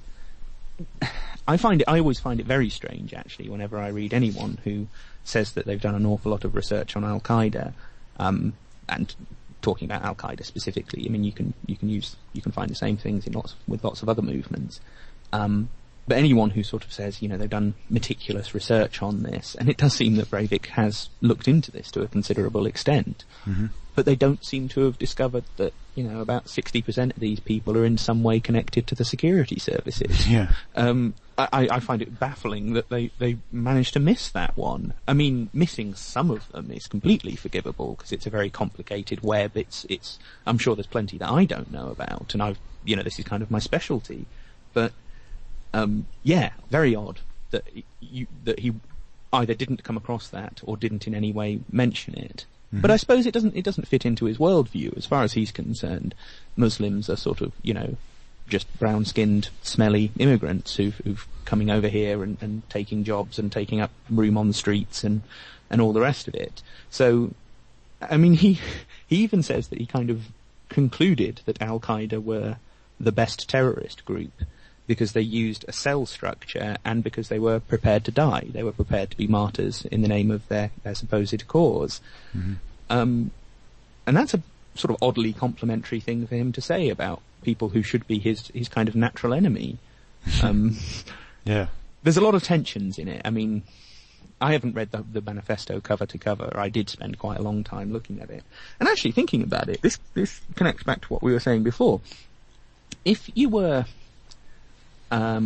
I always find it very strange, actually, whenever I read anyone who says that they've done an awful lot of research on Al-Qaeda, and talking about Al-Qaeda specifically. I mean, you can find the same things with lots of other movements. But anyone who sort of says, they've done meticulous research on this, and it does seem that Breivik has looked into this to a considerable extent, but they don't seem to have discovered that, about 60% of these people are in some way connected to the security services. Yeah. I find it baffling that they managed to miss that one. I mean, missing some of them is completely forgivable because it's a very complicated web. I'm sure there's plenty that I don't know about, and this is kind of my specialty. But very odd that he either didn't come across that or didn't in any way mention it. But I suppose it doesn't fit into his worldview as far as he's concerned. Muslims are sort of, just brown-skinned, smelly immigrants who've coming over here and taking jobs and taking up room on the streets and all the rest of it. So, I mean, he even says that he kind of concluded that Al-Qaeda were the best terrorist group because they used a cell structure and because they were prepared to die. They were prepared to be martyrs in the name of their supposed cause. And that's a sort of oddly complimentary thing for him to say about people who should be his kind of natural enemy. Yeah. There's a lot of tensions in it. I mean, I haven't read the manifesto cover to cover. I did spend quite a long time looking at it. And actually thinking about it, this connects back to what we were saying before. If you were, I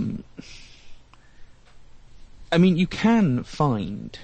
mean, you can find,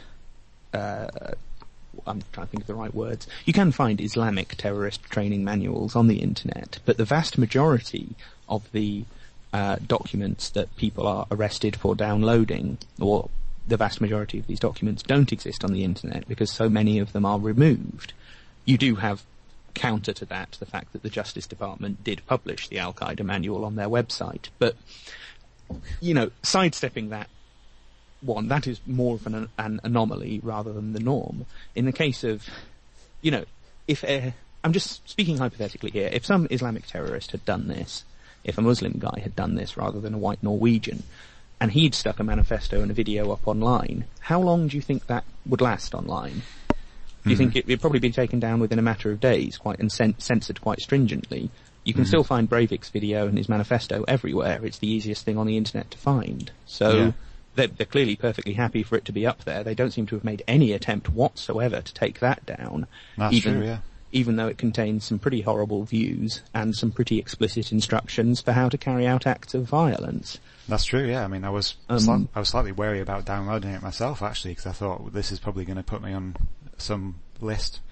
I'm trying to think of the right words. You can find Islamic terrorist training manuals on the internet, but the vast majority of the documents that people are arrested for downloading, or the vast majority of these documents don't exist on the internet because so many of them are removed. You do have counter to that the fact that the Justice Department did publish the Al-Qaeda manual on their website, but sidestepping that one, that is more of an anomaly rather than the norm. In the case of, if I'm just speaking hypothetically here, if some Islamic terrorist had done this, if a Muslim guy had done this rather than a white Norwegian, and he'd stuck a manifesto and a video up online, how long do you think that would last online? Do you think it'd probably be taken down within a matter of days, and censored quite stringently? You can still find Breivik's video and his manifesto everywhere. It's the easiest thing on the internet to find. So they're clearly perfectly happy for it to be up there. They don't seem to have made any attempt whatsoever to take that down. That's true, yeah. Even though it contains some pretty horrible views and some pretty explicit instructions for how to carry out acts of violence. That's true, yeah. I mean, I was slightly wary about downloading it myself, actually, because I thought this is probably going to put me on some list.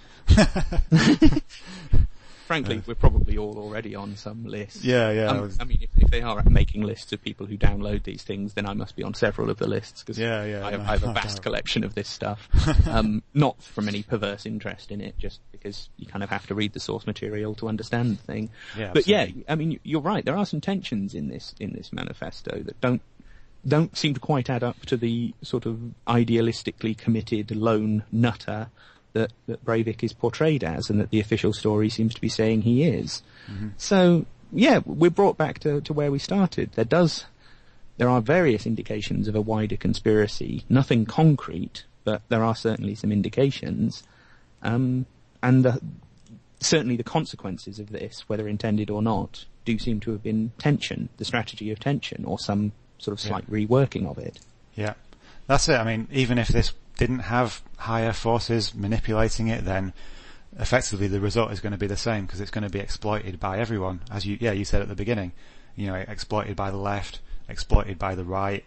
Frankly, we're probably all already on some list. Yeah. I mean, if they are making lists of people who download these things, then I must be on several of the lists, because I have a vast collection of this stuff. Not from any perverse interest in it, just because you kind of have to read the source material to understand the thing. Yeah, but I mean, you're right, there are some tensions in this manifesto that don't seem to quite add up to the sort of idealistically committed lone nutter that Breivik is portrayed as, and that the official story seems to be saying he is. So, we're brought back to where we started. There are various indications of a wider conspiracy. Nothing concrete, but there are certainly some indications. And certainly the consequences of this, whether intended or not, do seem to have been tension, the strategy of tension, or some sort of slight reworking of it. Yeah, that's it. I mean, even if this didn't have higher forces manipulating it, then effectively the result is going to be the same, because it's going to be exploited by everyone, as you said at the beginning. Exploited by the left, exploited by the right,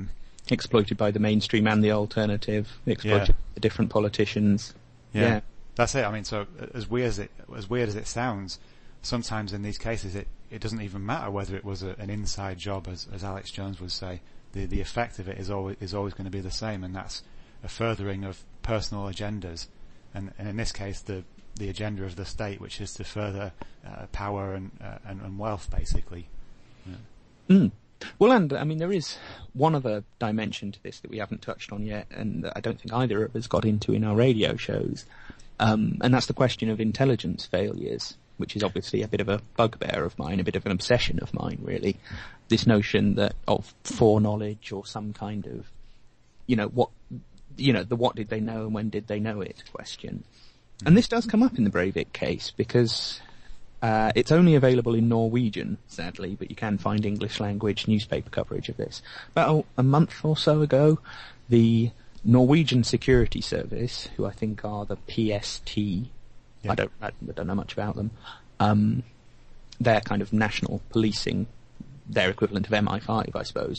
exploited by the mainstream and the alternative, exploited by the different politicians. Yeah. That's it. I mean, so as weird as it sounds, sometimes in these cases it doesn't even matter whether it was an inside job, as Alex Jones would say. The effect of it is always going to be the same, and that's a furthering of personal agendas, and in this case the agenda of the state, which is to further power and wealth, basically. Yeah. Mm. Well, and I mean, there is one other dimension to this that we haven't touched on yet, and that I don't think either of us got into in our radio shows, and that's the question of intelligence failures, which is obviously a bit of a bugbear of mine, a bit of an obsession of mine, really. This notion that of foreknowledge or some kind of, what did they know and when did they know it question. And this does come up in the Breivik case because it's only available in Norwegian, sadly, but you can find English language newspaper coverage of this. About a month or so ago, the Norwegian Security Service, who I think are the PST, yeah. I don't know much about them, they're kind of national policing, their equivalent of MI5, I suppose.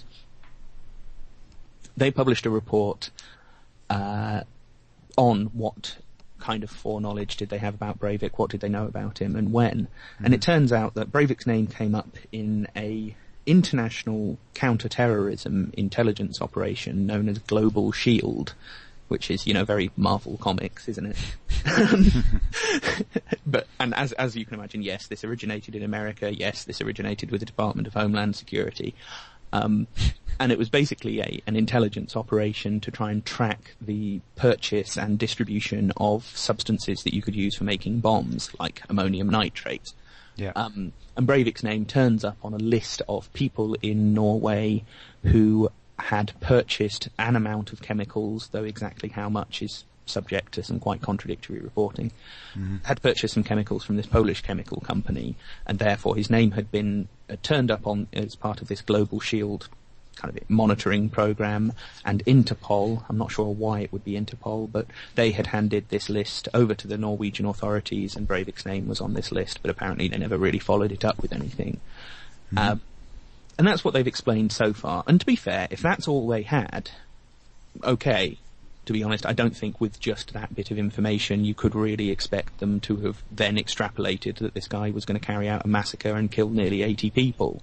They published a report on what kind of foreknowledge did they have about Breivik, what did they know about him, and when. Mm-hmm. And it turns out that Breivik's name came up in a international counter-terrorism intelligence operation known as Global Shield, which is, very Marvel Comics, isn't it? And as you can imagine, yes, this originated in America. Yes, this originated with the Department of Homeland Security. And it was basically an intelligence operation to try and track the purchase and distribution of substances that you could use for making bombs, like ammonium nitrate. Yeah. And Breivik's name turns up on a list of people in Norway who had purchased an amount of chemicals, though exactly how much is subject to some quite contradictory reporting, had purchased some chemicals from this Polish chemical company, and therefore his name had been turned up on as part of this Global Shield kind of monitoring program, and Interpol, I'm not sure why it would be Interpol, but they had handed this list over to the Norwegian authorities, and Breivik's name was on this list, but apparently they never really followed it up with anything. And that's what they've explained so far. And to be fair, if that's all they had, okay. To be honest, I don't think with just that bit of information you could really expect them to have then extrapolated that this guy was going to carry out a massacre and kill nearly 80 people.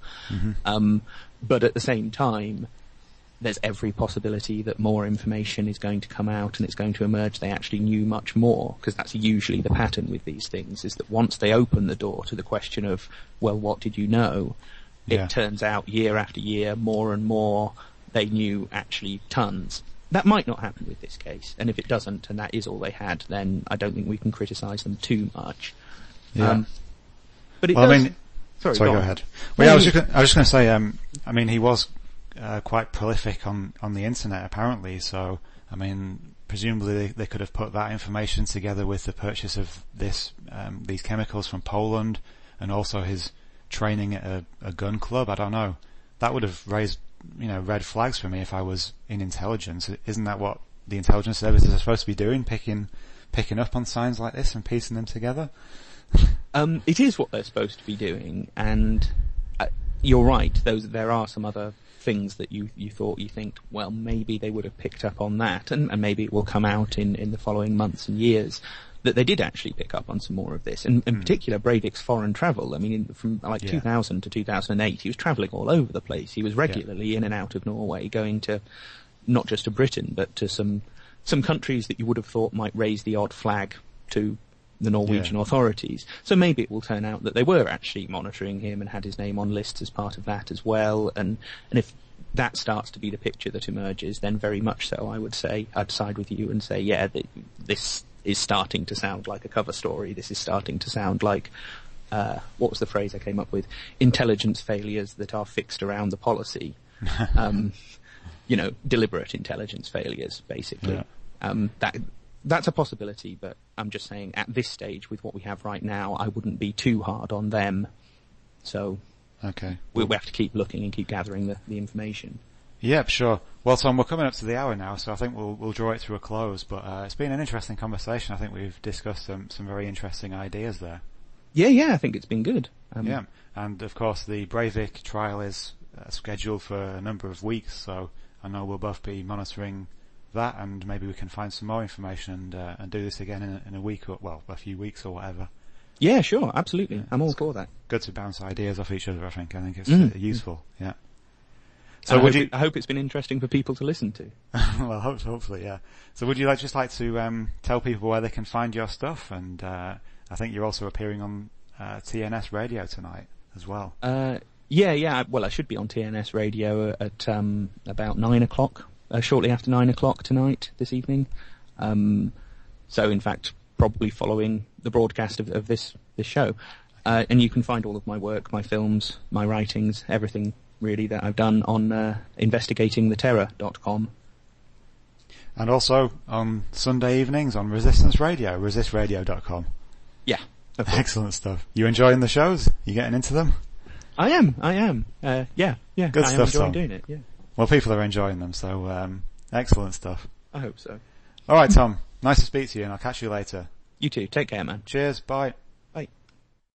But at the same time, there's every possibility that more information is going to come out and it's going to emerge they actually knew much more, because that's usually the pattern with these things, is that once they open the door to the question of, well, what did you know? It turns out year after year, more and more, they knew actually tons. That might not happen with this case, and if it doesn't, and that is all they had, then I don't think we can criticise them too much. Yeah. But it does... I mean, sorry, go ahead. Well, I was just going to say, I mean, he was quite prolific on the internet, apparently. So, I mean, presumably they could have put that information together with the purchase of these chemicals from Poland, and also his training at a gun club. I don't know. That would have raised, red flags for me if I was in intelligence. Isn't that what the intelligence services are supposed to be doing? Picking up on signs like this and piecing them together? It is what they're supposed to be doing, and you're right. There are some other things that you think, well, maybe they would have picked up on that, and maybe it will come out in the following months and years that they did actually pick up on some more of this. And in particular, Breivik's foreign travel. I mean, from 2000 to 2008, he was travelling all over the place. He was regularly in and out of Norway, going to not just to Britain, but to some countries that you would have thought might raise the odd flag to the Norwegian authorities. So maybe it will turn out that they were actually monitoring him and had his name on lists as part of that as well. And if that starts to be the picture that emerges, then very much so, I would say, I'd side with you and say, this is starting to sound like a cover story. This is starting to sound like, what was the phrase I came up with? Intelligence failures that are fixed around the policy. Deliberate intelligence failures, basically. That's a possibility, but I'm just saying at this stage, with what we have right now, I wouldn't be too hard on them. So we have to keep looking and keep gathering the information. Yep, sure. Well, Tom, we're coming up to the hour now, so I think we'll draw it to a close. But it's been an interesting conversation. I think we've discussed some very interesting ideas there. Yeah, I think it's been good. And of course the Breivik trial is scheduled for a number of weeks, so I know we'll both be monitoring that, and maybe we can find some more information and do this again in a week or, well, a few weeks or whatever. Yeah, sure, absolutely. Yeah, I'm all for that. Good to bounce ideas off each other, I think. I think it's useful, yeah. So I hope it's been interesting for people to listen to. Well, hopefully, yeah. So would you just like to tell people where they can find your stuff? And I think you're also appearing on TNS Radio tonight as well. Yeah. Well, I should be on TNS Radio at about 9 o'clock, shortly after 9 o'clock tonight, this evening. So, in fact, probably following the broadcast of this show. And you can find all of my work, my films, my writings, everything really that I've done on investigatingtheterror.com. And also on Sunday evenings on Resistance Radio, resistradio.com. Yeah. Excellent stuff. You enjoying the shows? You getting into them? I am. Yeah. Good stuff, I am enjoying Tom. doing it, yeah. Well, people are enjoying them, so excellent stuff. I hope so. All right, Tom. Nice to speak to you, and I'll catch you later. You too. Take care, man. Cheers. Bye.